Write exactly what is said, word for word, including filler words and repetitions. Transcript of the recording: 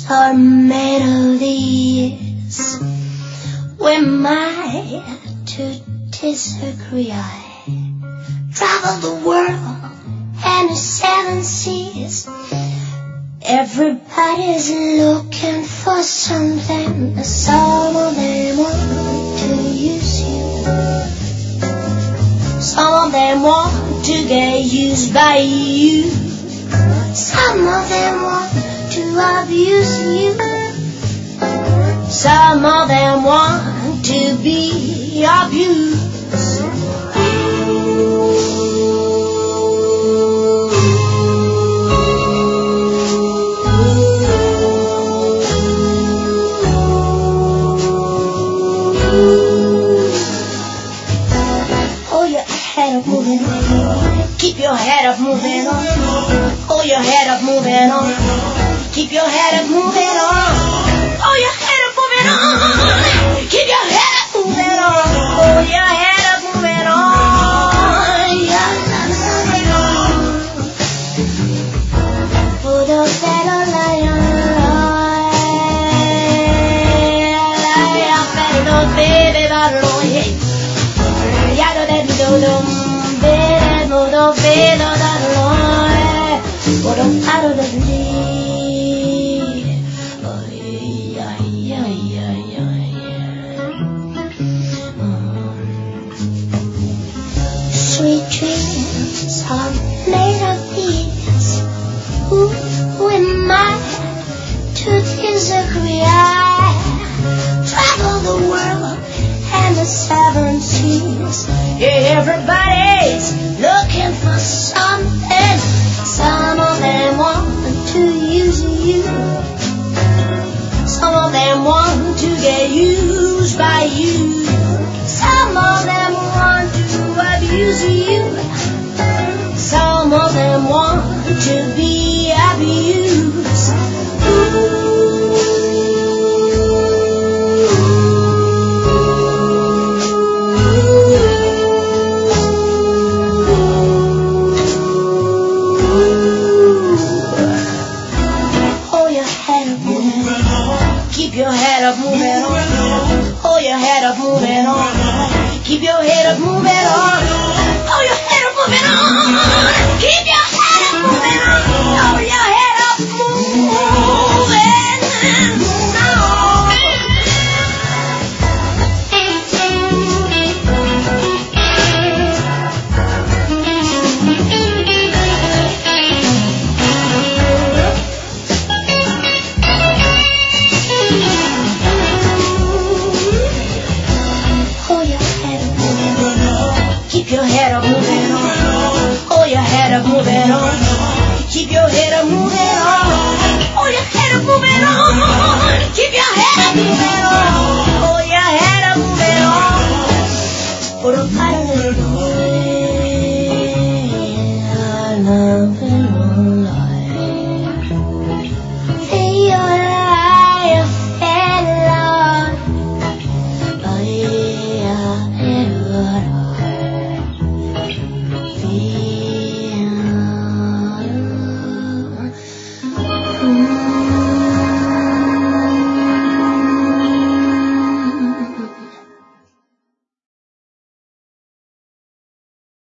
are melodies. We might to disagree. I travel the world and the seven seas. Everybody's looking for something. Some of them want to use you. Some of them want to get used by you. Some of them want to abuse you. Some of them want to be abused. Hold your head up, moving on. Keep your head up, moving on. Hold your head up, moving on. Keep your head up, moving on. Hold your head up, moving on. Keep your head up, moving on. Hold your head up, moving on. Yeah, hold your head up, lion. Baby, sweet dreams are made of these. Who am I to disagree? I travel the world and the seven seas. Everybody's looking for something. Some of them want to use you. Some of them want to get used by you. Some of them want to abuse you. Some of them want to be abused. Ooh. Keep your head up, moving on. Hold your head up, moving on. Keep your head up, moving on. Hold your head up, moving on. Keep your head up, moving on. Hold your